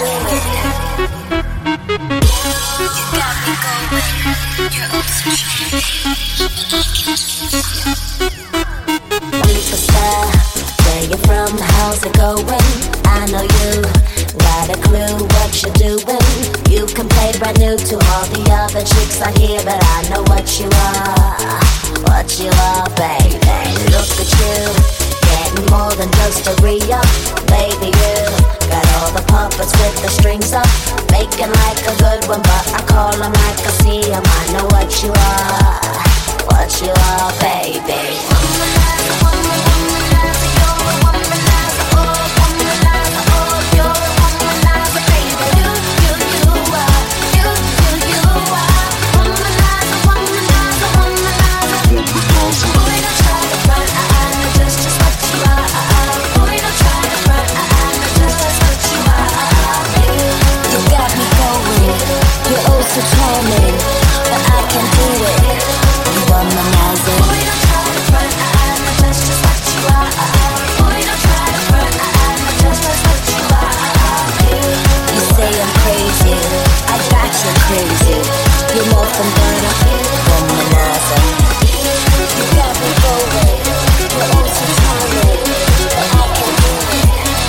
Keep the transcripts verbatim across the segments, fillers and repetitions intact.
Superstar, where you from? How's it going? I know you got a clue what you're doing. You can play brand new to all the other chicks out here, but I know what you are, what you are, baby. Look at you, getting more than just a re-up, baby. You got all the puppets with the strings up, making like a good one, but I call them like I see them. I know what you are, what you are, baby. So charming, but I can do it. You are my magic. Boy, don't try to front, I'm just just what you are. Boy, don't try to front, I'm just just what you are. You say I'm crazy, I got you crazy. You're more from Burner, womanizer. You got me going, you're all so charming, but I can do it.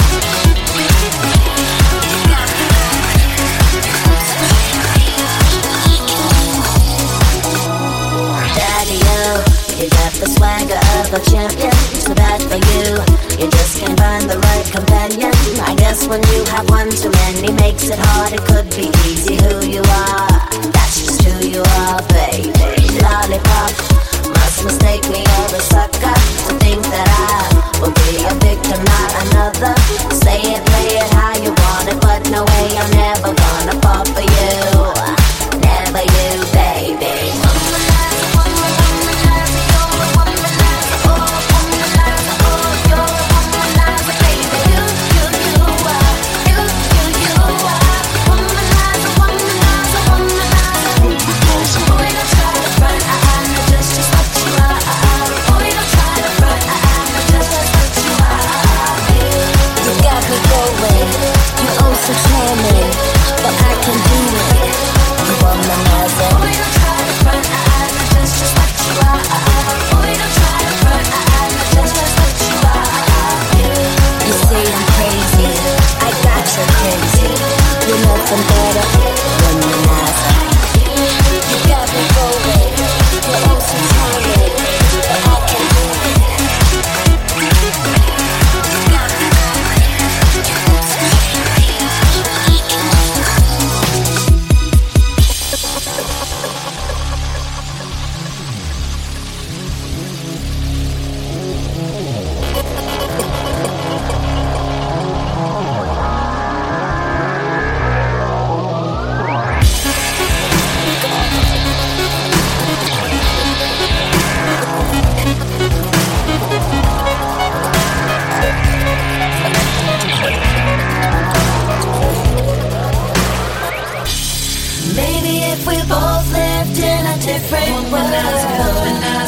You got the swagger of a champion, so bad for you. You just can't find the right companion. I guess when you have one too many makes it hard. It could be easy who you are. That's just who you are, baby. Lollipop, must mistake me or a sucker to think that I will be a victim, not another. Say it, play it how you want it, but no way I'm never gonna fall for you. Never you, baby. So charming, but I can do it. You are my mother. Boy, don't try to front, I'm just just what you are. Boy, don't try to front, I'm just just what you are. You say I'm crazy, I got you crazy. You're nothing better than my mother. You got me going, you're all so charming, but I can do it. Maybe if we both lived in a different world.